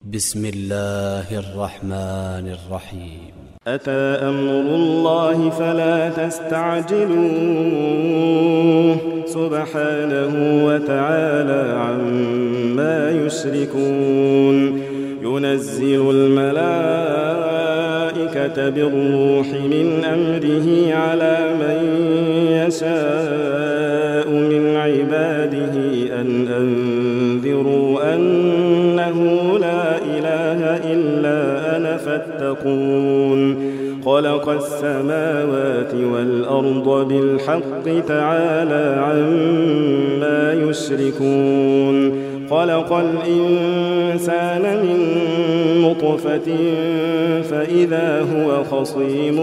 بسم الله الرحمن الرحيم. أتى أمر الله فلا تستعجلوه سبحانه وتعالى عما يشركون. ينزل الملائكة بالروح من أمره على من يشاء من عباده أن أنذروا أنه لا إله إلا أنا فاتقون. خلق السماوات والأرض بالحق تعالى عما يشركون. خلق الإنسان من نطفة فإذا هو خصيم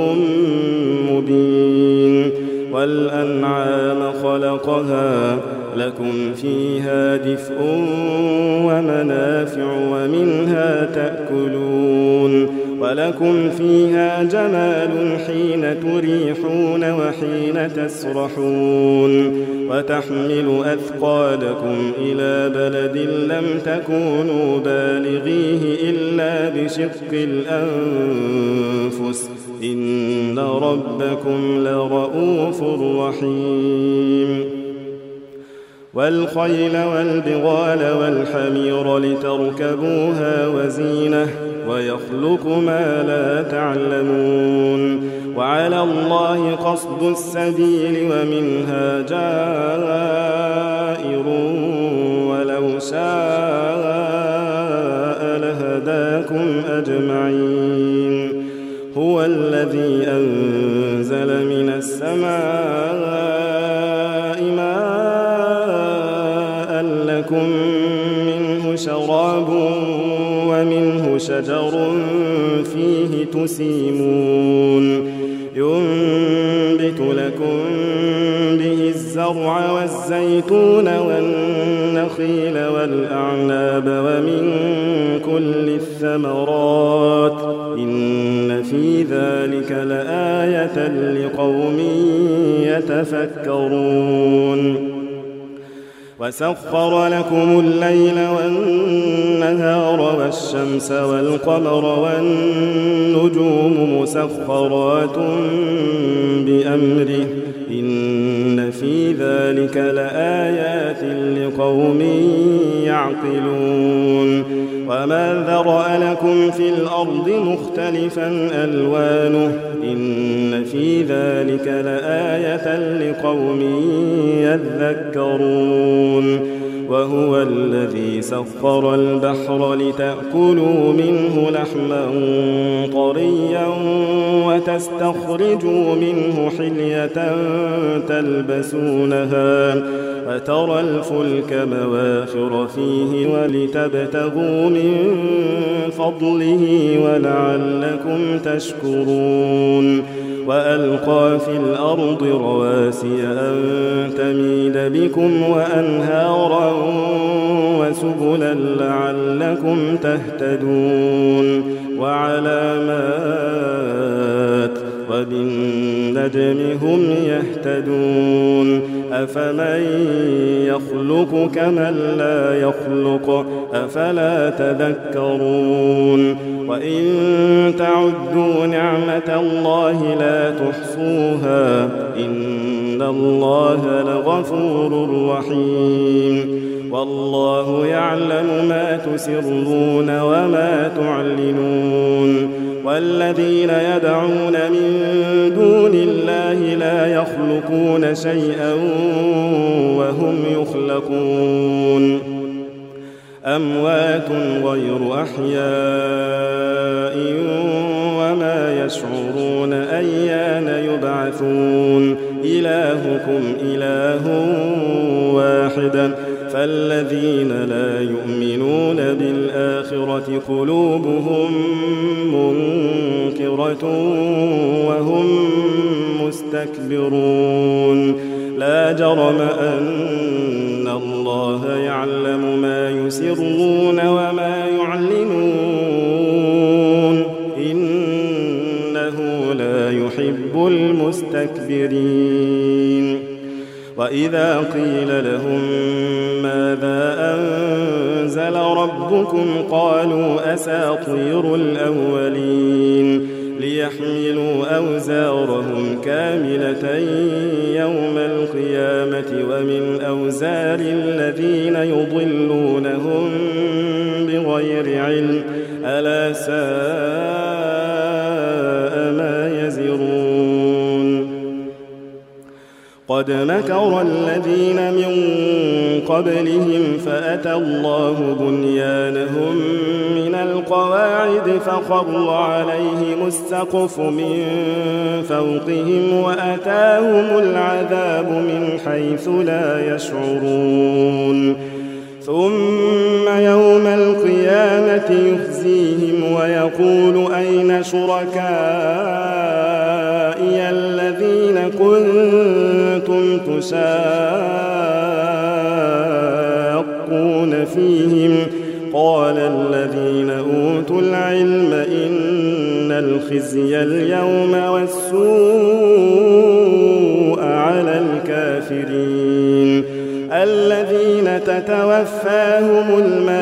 مبين. والأنعام خلقها لكم فيها دفء ومنافع ومنها تأكلون. ولكم فيها جمال حين تريحون وحين تسرحون. وتحمل أثقالكم إلى بلد لم تكونوا بالغيه إلا بشق الأنفس إن ربكم لرؤوف رحيم. والخيل والبغال والحمير لتركبوها وزينة ويخلق ما لا تعلمون. وعلى الله قصد السبيل ومنها جائر ولو شاء لهداكم أجمعين. هو الذي أنزل من السماء ماء لكم منه شراب ومنه شجر فيه تسيمون. ينبت لكم به الزرع والزيتون والنخيل والأعناب ومن كل الثمرات إن في ذلك لآية لقوم يتفكرون. وسخر لكم الليل والنهار والشمس والقمر والنجوم مسخرات بأمره إن في ذلك لآيات لقوم يعقلون. وما ذرأ لكم في الأرض مختلفا ألوانه إن في ذلك لآية لقوم يذكرون. وهو الذي سخر البحر لتأكلوا منه لحما طريا وتستخرجوا منه حلية تلبسونها وترى الفلك مواخر فيه ولتبتغوا من فضله ولعلكم تشكرون. وألقى في الأرض رواسي أن تميد بكم وأنهارا وسبلا لعلكم تهتدون. وعلامات وبالنجم هم يهتدون. أفمن يخلق كمن لا يخلق أفلا تذكرون. وإن تعدوا نعمة الله لا تحصوها إن الله لغفور رحيم. والله يعلم ما تسرون وما تعلنون. والذين يدعون من دون الله لا يخلقون شيئا وهم يخلقون. أموات غير أحياء وما يشعرون أيان يبعثون. إلهكم إله واحد فالذين لا يؤمنون بالآخرة قلوبهم منكرة وهم مستكبرون. لا جرم أن الله يعلم ما يسرون وما يعلنون إنه لا يحب المستكبرين. وإذا قيل لهم ماذا أنزل ربكم ربكم قالوا أساطير الأولين ليحملوا أوزارهم كاملة يوم القيامة ومن أوزار الذين يضلونهم بغير علم ألا ساء ما يزرون قد مكر الذين من قبلهم فأتى الله بنيانهم من القواعد فخر عليهم السقف من فوقهم وأتاهم العذاب من حيث لا يشعرون ثم يوم القيامة يخزيهم ويقول أين شركائي الذين كنتم تشاقون فيهم قال الذين أوتوا العلم إن الخزي اليوم والسوء على الكافرين الذين تتوفاهم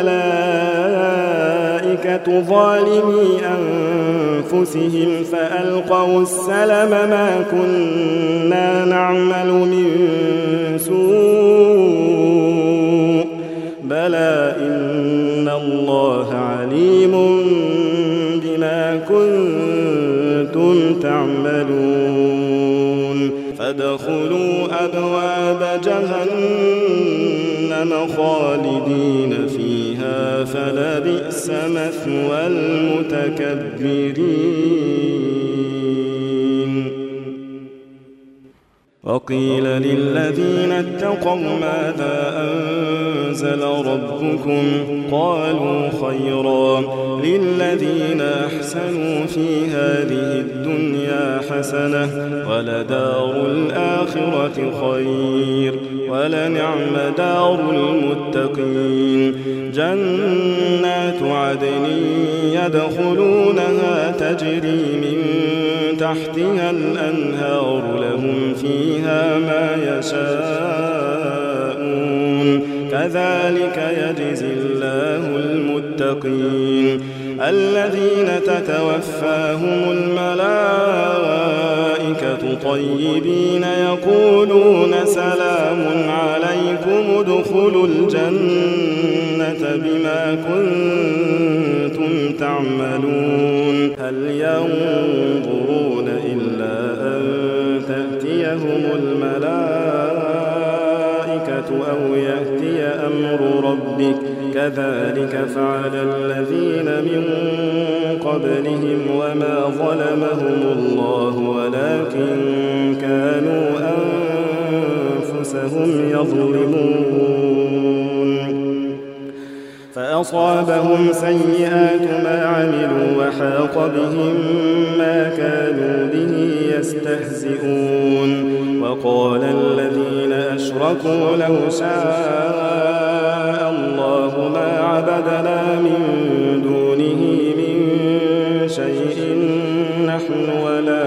الملائكة ظالمي أنفسهم فألقوا السلم ما كنا نعمل من سوء بلى إن الله عليم بما كنتم تعملون فادخلوا أبواب جهنم خالدين فيها فلبئس مثوى المتكبرين وقيل للذين اتقوا ماذا أنزل ربكم قالوا خيرا للذين أحسنوا في هذه الدنيا حسنة ولدار الآخرة خير ولنعم دار المتقين جنات عدن يدخلونها تجري من تحتها الأنهار لهم فيها ما يشاءون كذلك يجزي الله المتقين الذين تتوفاهم الملائكة طيبين يقولون سلام عليكم ادخلوا الجنة بما كنتم تعملون هل ينظرون إلا أن تأتيهم الملائكة أو يأتي أمر ربك كذلك فعل الذين من قبلهم وما ظلمهم الله ولكن كانوا أنفسهم يظلمون فأصابهم سيئات ما عملوا وحاق بهم ما كانوا به يستهزئون وقال الذين أشركوا لو شاء الله ما عبدنا من دونه من شيء نحن ولا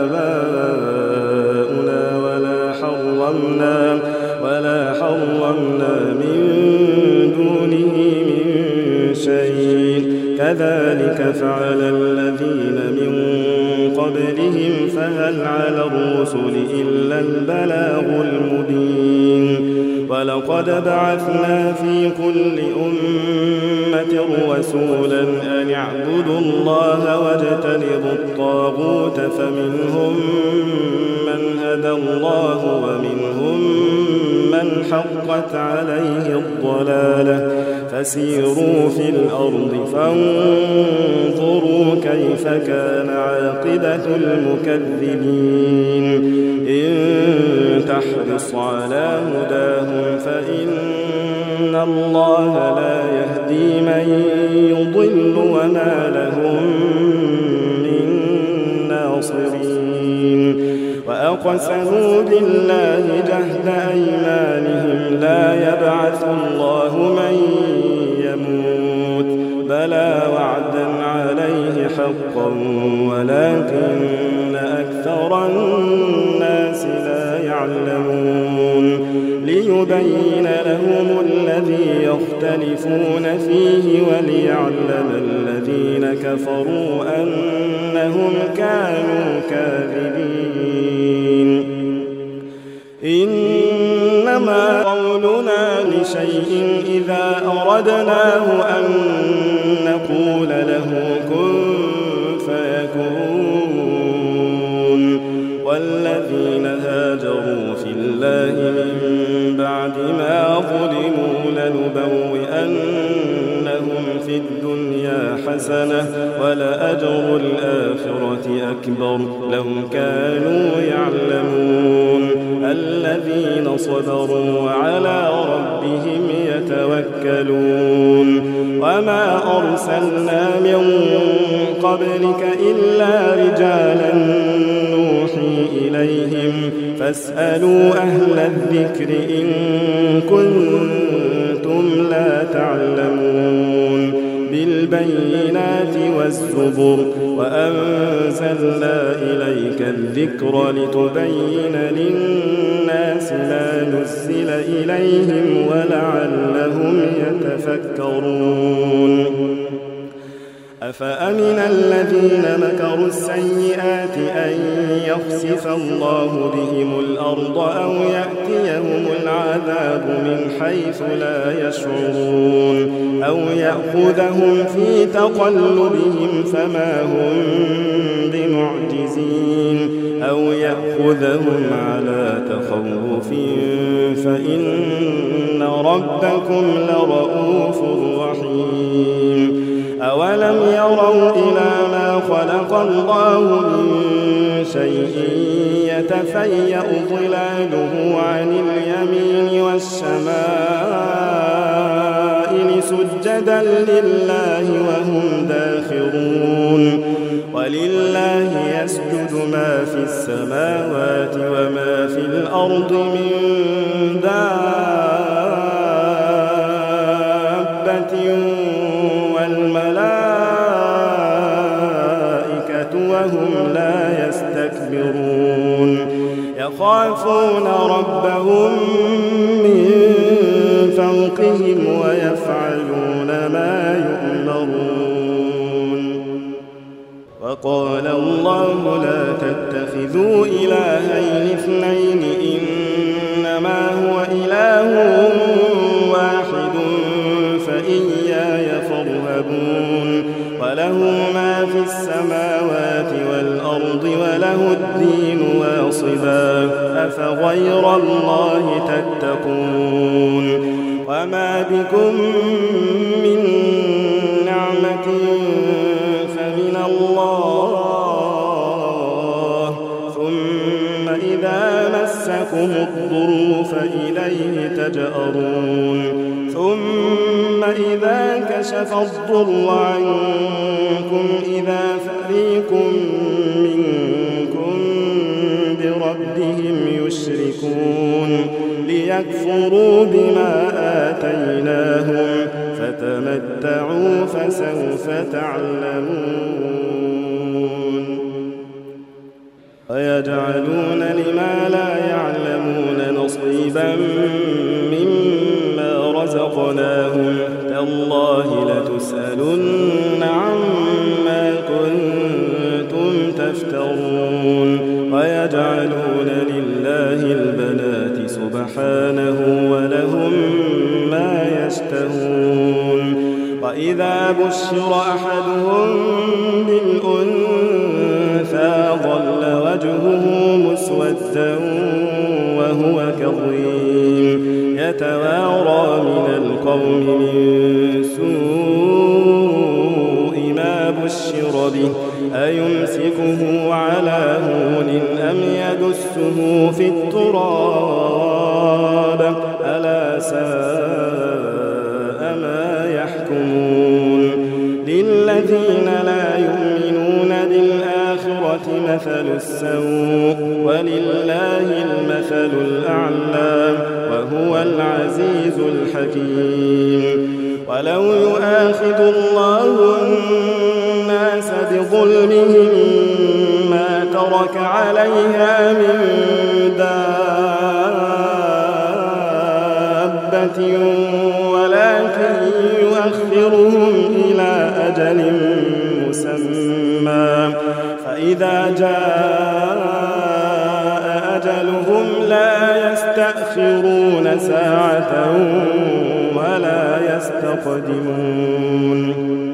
آباؤنا ولا حرمنا من دونه من شيء كذلك فعل الذين من قبلهم فهل على الرسل إلا البلاغ المبين ولقد بعثنا في كل أمة رسولا أن اعبدوا الله واجتنبوا الطاغوت فمنهم من هدى الله ومنهم من حقت عليه الضلالة فسيروا في الأرض فانظروا كيف كان عاقبة المكذبين إن تحرص على هداهم فإن الله لا يهدي من يضل وما لهم من ناصرين وأقسموا بالله جهد أيمانهم لا يبعث الله من يموت بلى وعدا عليه حقا ولكن أكثر الناس لا يعلمون ليبين لهم الذي يختلفون فيه وليعلم الذين كفروا أنهم كانوا كاذبين إنما قولنا لشيء إذا أردناه أن نقول له كن فيكون والذين هاجروا في الله من بعد ما ظلموا لنبوئنهم في الدنيا حسنة ولأجر الآخرة أكبر لو كانوا يعلمون الذين صبروا وعلى ربهم يتوكلون وما أرسلنا من قبلك إلا رجالا نوحي إليهم فاسألوا أهل الذكر إن كنتم لا تعلمون بالبينات والزبر وأنزلنا إليك الذكر لتبين للناس ما نزل إليهم ولعلهم يتفكرون أفأمن الذين مكروا السيئات أن يخسف الله بهم الأرض أو يأتيهم العذاب من حيث لا يشعرون أو يأخذهم في تقلبهم فما هم بمعجزين أو يأخذهم على تخوف فإن ربكم لرؤوف رحيم أولم يروا إلى ما خلق الله من شيء يتفيأ ظلاله عن اليمين والشمائل سجدا لله وهم داخرون ولله يسجد ما في السماوات وما في الأرض من دابة والملائكة وهم لا يستكبرون يخافون ربهم من فوقهم ويفعلون ما يؤمرون وقال الله لا تتخذوا إلهين اثنين إنما هو إله واحد فإياي فارهبون وله ما في السماوات والأرض وله الدين واصبا أفغير الله تتقون وما بكم من نعمة فمن الله ثم إذا مسكم الضر فإليه تجأرون ثم إذا كشف الضر عنكم إذا فريق منكم بربهم يشركون ليكفروا بما آتيناهم فتمتعوا فسوف تعلمون ويجعلون لما لا يعلمون نصيبا مما رزقناهم تالله لتسألن عما كنتم تفترون ويجعلون لله البنات سبحانه ولهم ما يشتهون وإذا بشر أحدهم بالأنثى ظل وجهه مسودا وهو كظيم يتوارى من القوم من سوء ما بشر به أيمسكه على هون أم يدسه في التراب ألا ساء ما يحكمون للذين لا يؤمنون بالآخرة مثل السوء ولله المثل الأعلى وهو العزيز الحكيم ولو يؤاخذ الله الناس بظلمهم ما ترك عليها من بغتة ولكن يؤخرهم إلى أجل مسمى فإذا جاء أجلهم لا يستأخرون ساعة ولا يستقدمون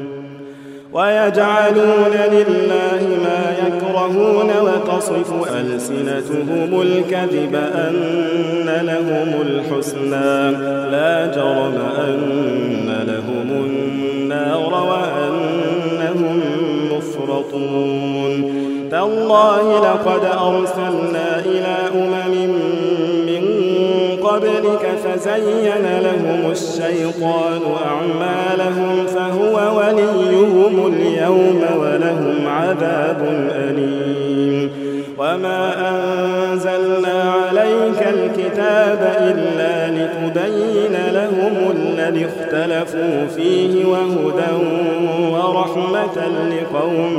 ويجعلون لله ما يكرهون وتصف ألسنتهم الكذب أن لهم الحسنى لا جرم أن لهم النار وأنهم مفرطون تالله لقد أرسلنا إلى أمم من قبلك فزين لهم الشيطان أعمالهم فهو وليهم اليوم ولهم عذاب أليم وما أنزلنا عليك الكتاب إلا لتبين لهم الذي اختلفوا فيه وهدى ورحمة لقوم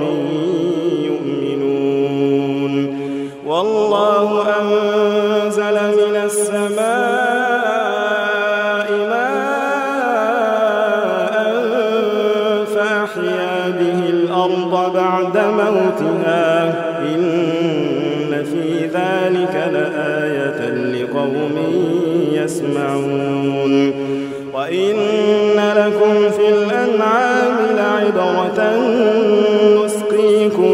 يؤمنون والله أنزل من السماء ماء فأحيا به الأرض بعد موتها إن في ذلك لآية لقوم يسمعون وإن لكم في الأنعام لعبرة نسقيكم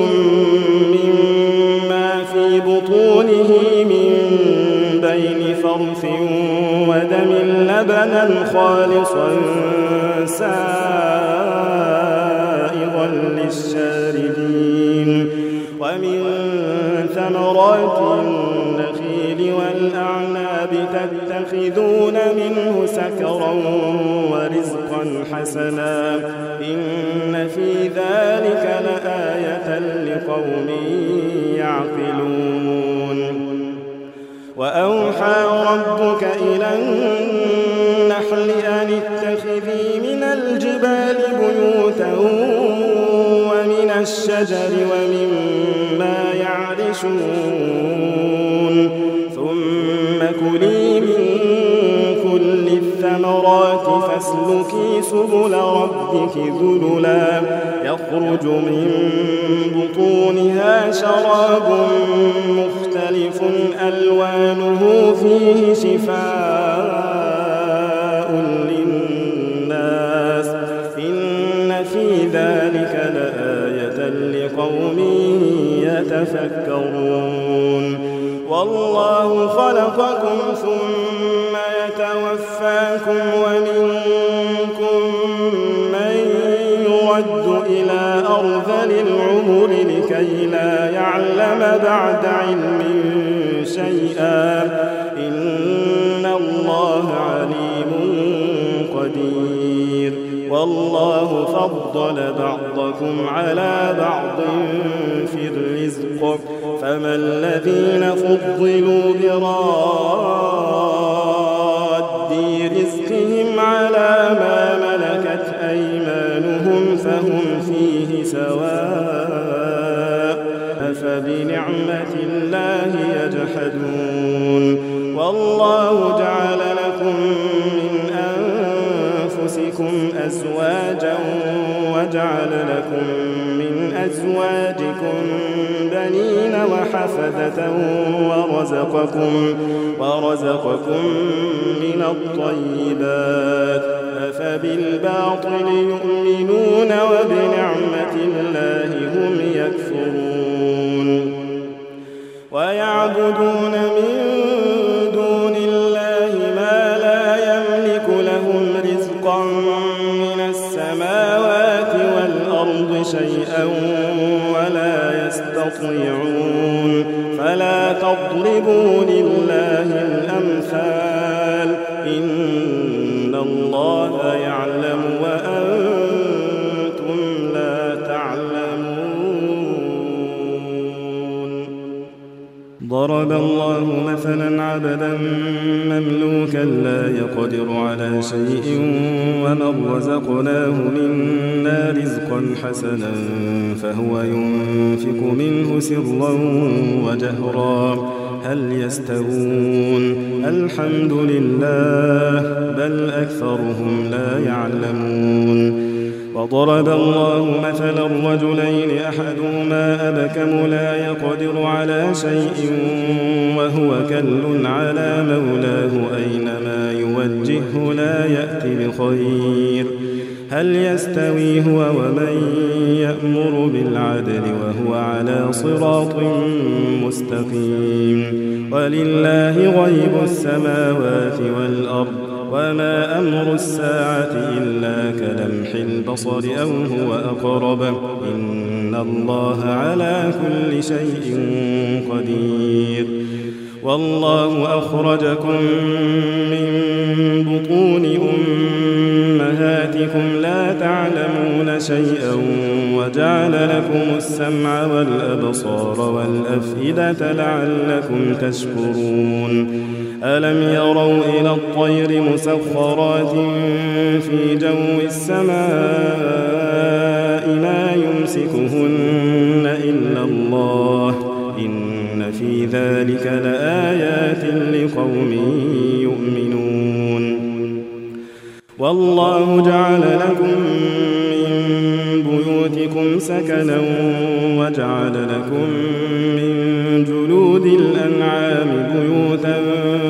مما في بطونه من بين فرث ودم لبنا خالصا سائغا للشاربين ومن ثمرات النخيل والأعناب تتخذون منه سكرا ورزقا حسنا إن في ذلك لآية لقوم يعقلون وأوحى ربك إلى النحل أن اتخذي من الجبال بيوتا ومن الشجر ومما يعرشون ثم كلي من كل الثمرات فاسلكي سبل ربك ذللا يخرج من بطونها شراب مختلف ألوانه فيه شفاء للناس إن في ذلك لآية لقوم يتفكرون والله خلقكم ثم يتوفاكم ومنكم من يرد إلى أرذل العمر لكي لا يعلم بعد علم شيئا إن الله عليم قدير والله فضل بعضكم على بعض في الرزق فما الذين فضلوا براد رزقهم على ما ملكت أيمانهم فهم فيه سواء أفبنعمة الله يجحدون والله جعل لكم من أنفسكم أزواجا وجعل لكم من أزواجكم بنين وحفدة ورزقكم من الطيبات أفبالباطل يؤمنون وبنعمة الله هم يكفرون ويعبدون من دون الله ما لا يملك لهم رزقا من السماوات والأرض شيئا ولا يستطيعون فلا تضربوا لله الأمثال إن الله يعلم وأنتم لا تعلمون ضرب الله مثلا عبدا مملوكا لا يقدر على شيء ومن رزقناه منا رزقا حسنا فهو ينفق منه سرا وجهرا هل يستوون الحمد لله بل أكثرهم لا يعلمون وضرب الله مثلا رجلين أحدهما أبكم لا يقدر على شيء وهو كل على مولاه أينما يوجهه لا يأتي بخير هل يستوي هو ومن يأمر بالعدل وهو على صراط مستقيم ولله غيب السماوات والأرض وما أمر الساعة إلا كلمح البصر أو هو أقرب إن الله على كل شيء قدير والله أخرجكم من بطون أمهاتكم لا تعلمون شيئا وجعل لكم السمع والأبصار والأفئدة لعلكم تشكرون ألم يروا إلى الطير مسخرات في جو السماء ما يمسكهن إلا الله إن في ذلك لآيات لقوم يؤمنون والله جعل لكم من بيوتكم سكنا وجعل لكم من جلود الأنعام بيوتا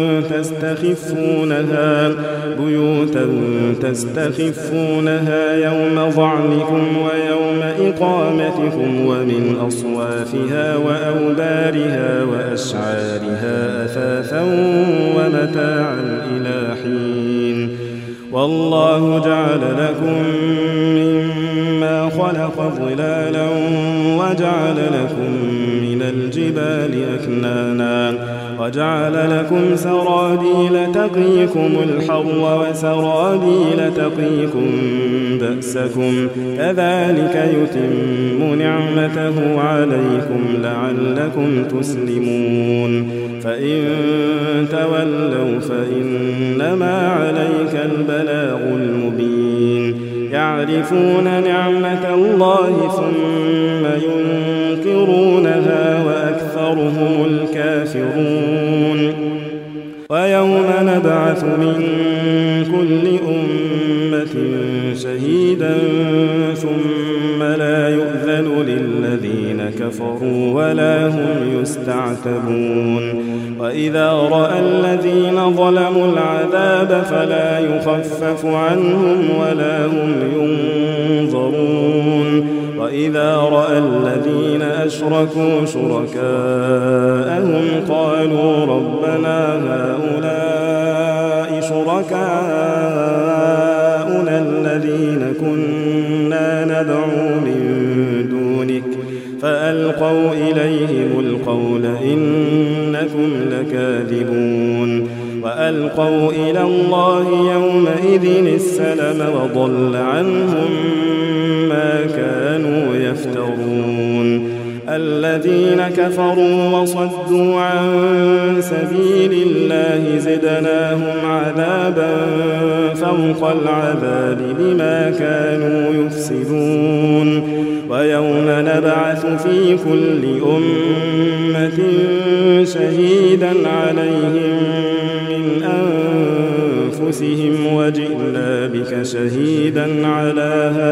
تستخفونها يوم ظعنكم ويوم إقامتكم ومن أصوافها وأوبارها وأشعارها أثاثا ومتاعا إلى حين والله جعل لكم مما خلق ظلالا وجعل لكم من الجبال أكنانا وجعل لكم سرابيل تقيكم الحر وسرابيل تقيكم بأسكم كذلك يتم نعمته عليكم لعلكم تسلمون فإن تولوا فإنما عليك البلاغ المبين يعرفون نعمة الله ثم ينكرونها وأكثرهم الكافرون ويوم نبعث من كل أمة شهيدا ثم لا يؤذن للذين كفروا ولا هم يستعتبون وإذا رأى الذين ظلموا العذاب فلا يخفف عنهم ولا هم ينظرون وإذا رأى الذين أشركوا شركاءهم قالوا ربنا هؤلاء شركاؤنا الذين كنا ندعو من دونك فألقوا إليهم القول إنكم لكاذبون وألقوا إلى الله يومئذ السلم وضل عنهم ما كانوا يفترون الذين كفروا وصدوا عن سبيل الله زدناهم عذابا فوق العذاب بما كانوا يفسدون ويوم نبعث في كل أمة شهيدا عليهم من أنفسهم وجئنا بك شهيدا على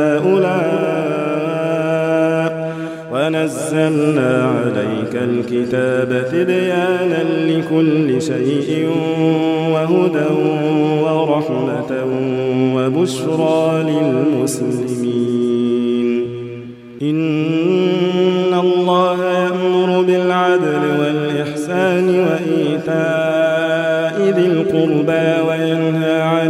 هؤلاء ونزلنا عليك الكتاب تبيانا لكل شيء وهدى ورحمة وبشرى للمسلمين إن الله يأمر بالعدل والإحسان وإيتاء ذي القربى وينهى عن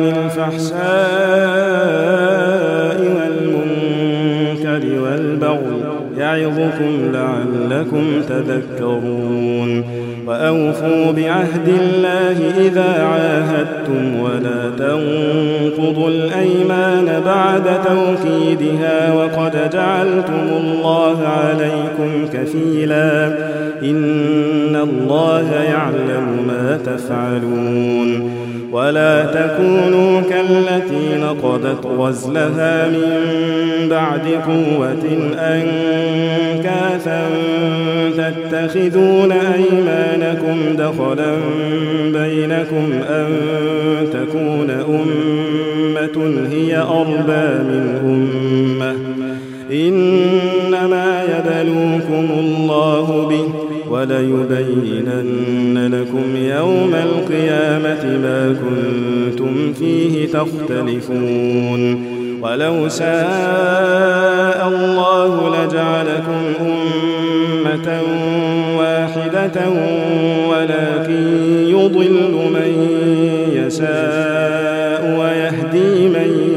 الفحشاء والمنكر والبغي يعظكم لعلكم تذكرون وأوفوا بعهد الله إذا عاهدتم ولا تنقضوا الأيمان بعد توكيدها وقد جعلتم الله عليكم كفيلا إن الله يعلم ما تفعلون ولا تكونوا كالتي نقضت غزلها من بعد قوة أنكاثا تتخذون أيمانكم لكم دخلا بينكم أن تكون أمة هي أربى من أمة إنما يبلوكم الله به وليبينن لكم يوم القيامة ما كنتم فيه تختلفون ولو شاء الله لجعلكم أمة واحدة ولكن يضل من يشاء ويهدي من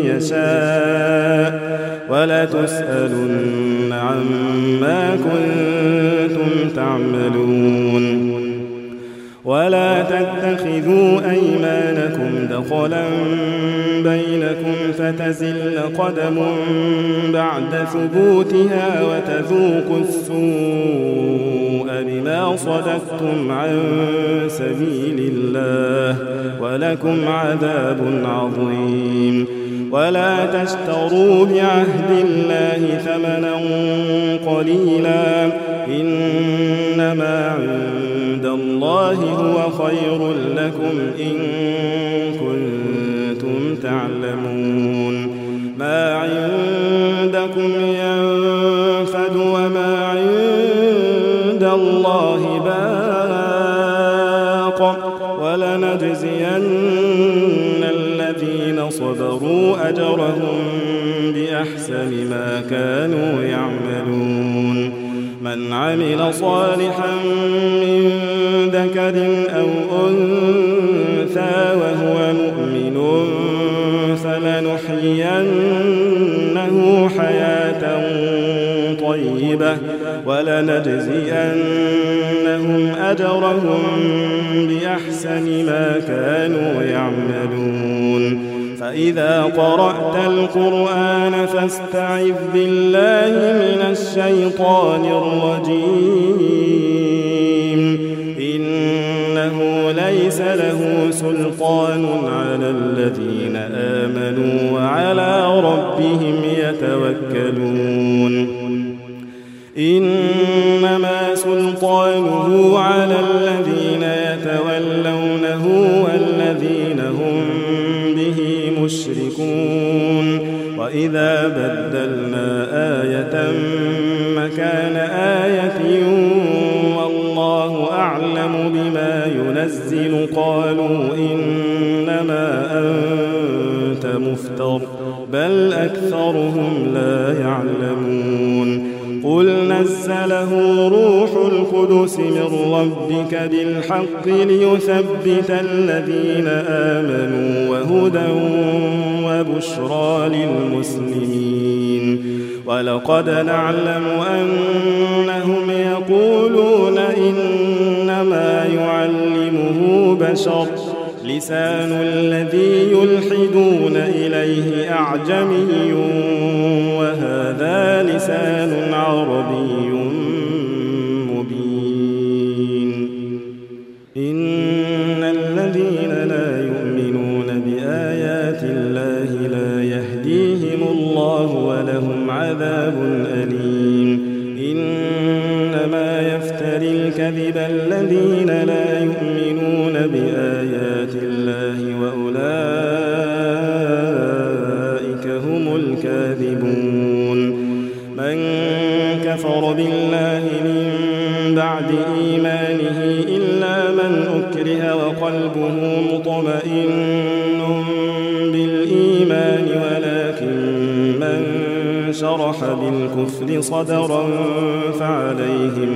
يشاء ولتسألن عما كنتم تعملون ولا تتخذوا أيمانكم دخلا بينكم فتزل قدم بعد ثبوتها وتذوقوا السوء بما صددتم عن سبيل الله ولكم عذاب عظيم ولا تشتروا بعهد الله ثمنا قليلا إنما عند الله هو خير لكم إن كنتم تعلمون ما عندكم ينفد وما عند الله باق ولنجزين الذين صبروا أجرهم بأحسن ما كانوا يعملون من عمل صالحا من ذكر أو أنثى وهو مؤمن فلنحيينه حياة طيبة ولنجزينهم أجرهم بأحسن ما كانوا يعملون فإذا قرأت القرآن فاستعذ بالله من الشيطان الرجيم إنه ليس له سلطان على الذين آمنوا وعلى ربهم يتوكلون إنما سلطانه على الذين يتولونه والذين هم به مشركون وإذا بدلنا آية مكان آية والله أعلم بما ينزل قالوا إنما أنت مفتر بل أكثرهم لا يعلمون قل نزله روح القدس من ربك بالحق ليثبت الذين آمنوا وهدى وبشرى للمسلمين ولقد نعلم أنهم يقولون إنما يعلمه بشر لسان الذي يلحدون إليه أعجمي وهذا لسان عربي مبين إن الذين لا يؤمنون بآيات الله لا يهديهم الله ولهم عذاب أليم إنما يفتري الكذب الذين لا يؤمنون بآيات الله وأولئك هم الكاذبون من كفر بالله من بعد إيمانه إلا من أكره وقلبه مطمئن بالإيمان ولكن من شرح بالكفر صدرا فعليهم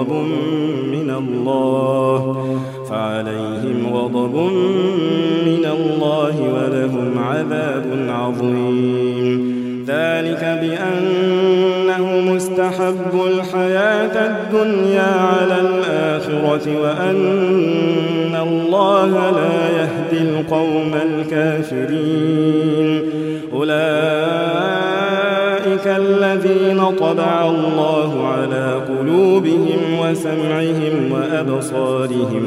غضب من الله ولهم عذاب عظيم ذلك بأنه مستحب الحياة الدنيا على الآخرة وأن الله لا يهدي القوم الكافرين أولئك الذين طبع الله على قلوبهم وسمعهم وأبصارهم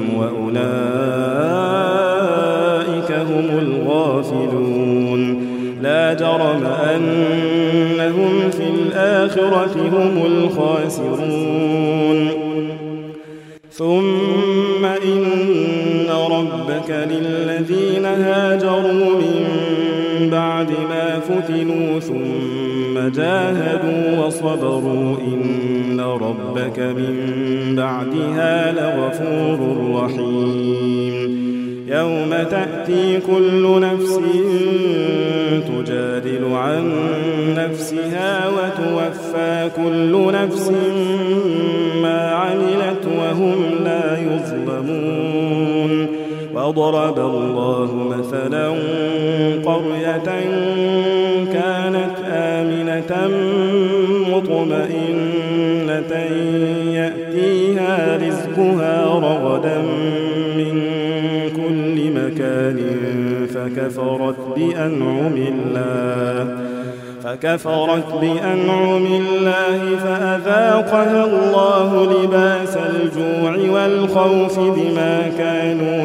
وأولئك هم الغافلون لا جرم أنهم في الآخرة هم الخاسرون ثم إن ربك للذين هاجروا من بعد ما فتنوا ثم جاهدوا وصبروا إن ربك من بعدها لغفور رحيم يوم تأتي كل نفس تجادل عن نفسها وتوفى كل نفس ما عملت وهم لا يظلمون وضرب الله مثلا قرية كانت آمنة مطمئنة يأتيها رزقها رغدا من كل مكان فكفرت بأنعم الله فأذاقها الله لباس الجوع والخوف بما كانوا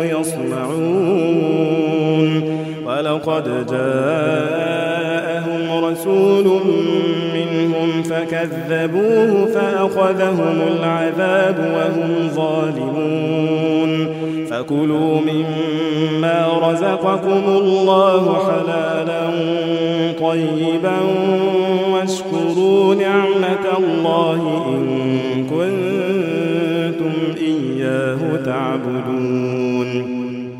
يصنعون ولقد جاءهم رسول منهم فكذبوه فأخذهم العذاب وهم ظالمون فكلوا مما رزقكم الله حلالا طيبا واشكروا نعمة الله إن كنتم إياه تعبدون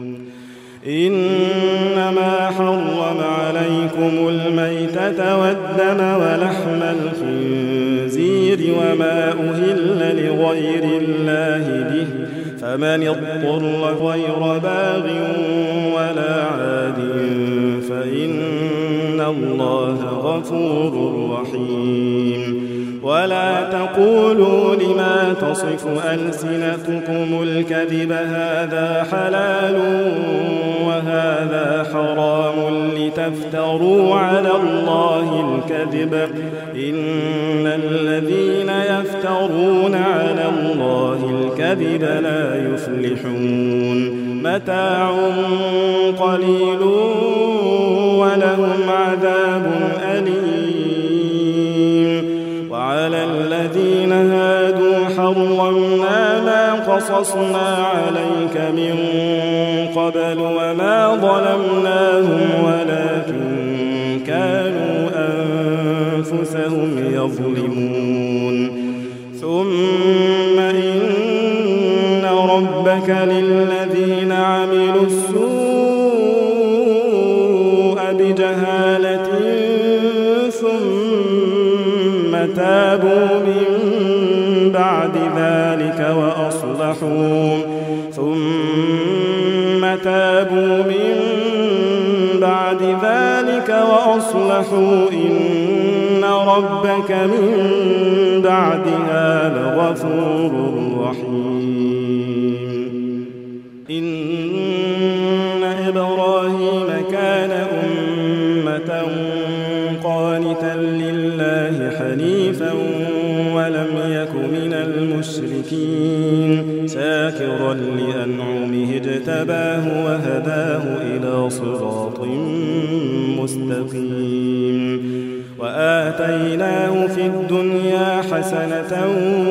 إنما حرم عليكم الميتة والدم ولحم الخنزير وما أهل لغير الله به فمن اضطر غير باغ ولا عاد فإن الله غفور رحيم ولا تقولوا لما تصف ألسنتكم الكذب هذا حلال وهذا حرام لتفتروا على الله الكذب إن الذين يفترون على الله الكذب لا يفلحون متاع قليل ولهم عذاب أليم وعلى الذين هادوا حرمنا ما قصصنا عليك من قبل وما ظلمناهم ولكن كانوا أنفسهم يظلمون ثم إن ربك للذين عملوا السوء بجهالة ثم تابوا من بعد ذلك وأصلحوا إن ربك من بعدها لغفور رحيم إن إبراهيم كان أمة قانتا لله حنيفا ولم يك من المشركين شاكرا لأنعمه اجتباه وهداه إلى صراط مستقيم وآتيناه في الدنيا حسنة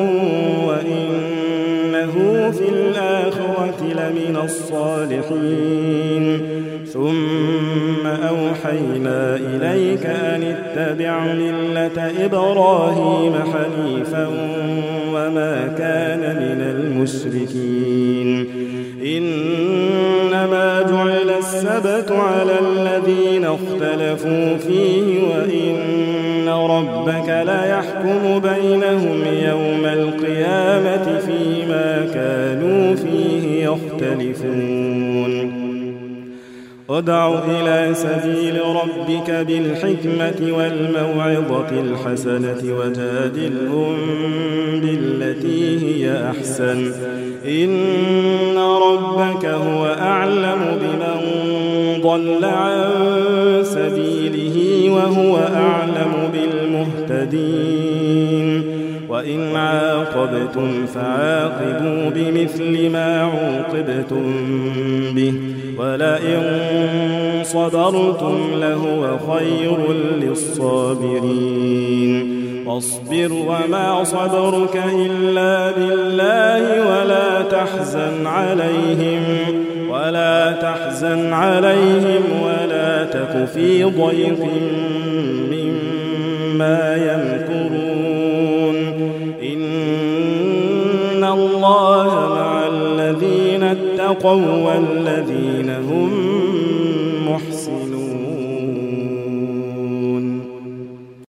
وإنه في الآخرة لمن الصالحين ثم أوحينا إليك أن اتبع ملة إبراهيم حنيفا وما كان من المشركين إنما جعل السبت على الذين اختلفوا فيه وإن ربك ليحكم بينهم يوم القيامة فيما كانوا فيه يختلفون ادع إلى سبيل ربك بالحكمة والموعظة الحسنة وجادلهم بالتي هي أحسن إن ربك هو أعلم بمن ضل عن سبيله وهو أعلم بالمهتدين وإن عاقبتم فعاقبوا بمثل ما عوقبتم به ولئن صبرتم لهو خير للصابرين واصبر وما صبرك إلا بالله ولا تحزن عليهم ولا تك في ضيق مما يمكرون إن الله مع الذين اتقوا والذين هم محسنون.